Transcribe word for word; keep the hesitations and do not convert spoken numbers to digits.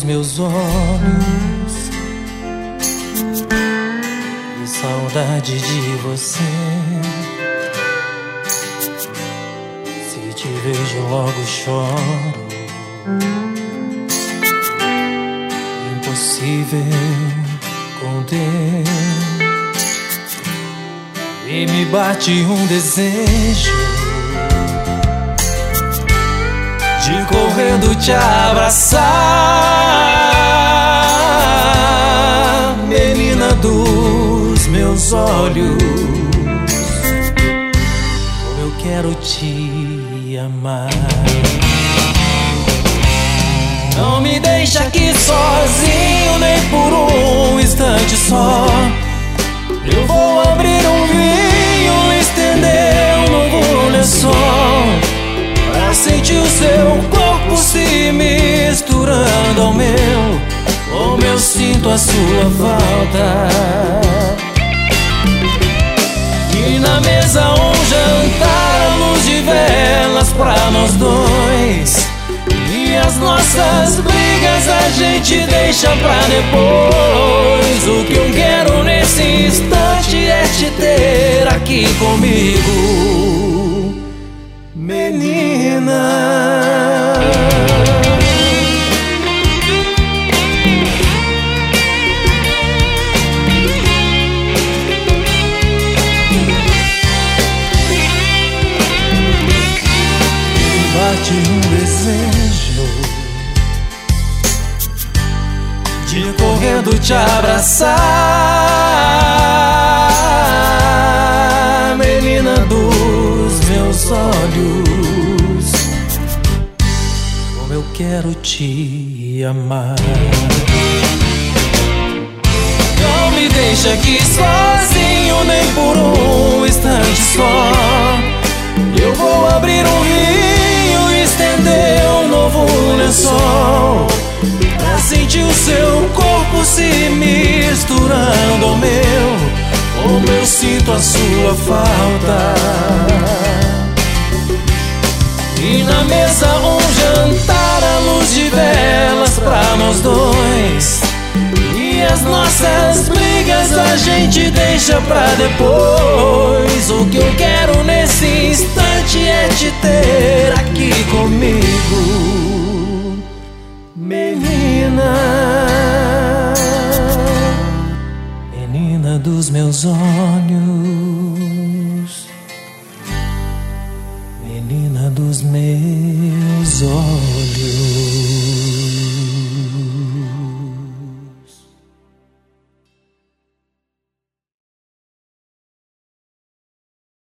meus olhos, que saudade de você. Se te vejo logo choro, impossível conter. E me bate um desejo de correndo te abraçar, menina dos meus olhos. Como eu quero te amar. Não me deixa aqui sozinho nem por um instante só. Eu vou abrir um vinho, estender um novo lençol, pra sentir o seu corpo se misturando ao meu, como eu sinto a sua falta. E na mesa um jantar, a luz de velas pra nós dois, e as nossas brigas a gente deixa pra depois. O que eu quero nesse instante é te ter aqui comigo, menina. Bate um desejo de correndo te abraçar, menina dos meus olhos. Como eu quero te amar. Não me deixa aqui sozinho nem por um instante só. Eu vou abrir um vinho, estender um novo lençol, pra sentir o seu corpo se misturando ao meu, como eu sinto a sua falta. E na mesa um jantar, a luz de velas pra nós dois, e as nossas brigas a gente deixa pra depois. O que eu quero nesse instante é te ter aqui comigo, menina, menina dos meus olhos, menina dos meus olhos.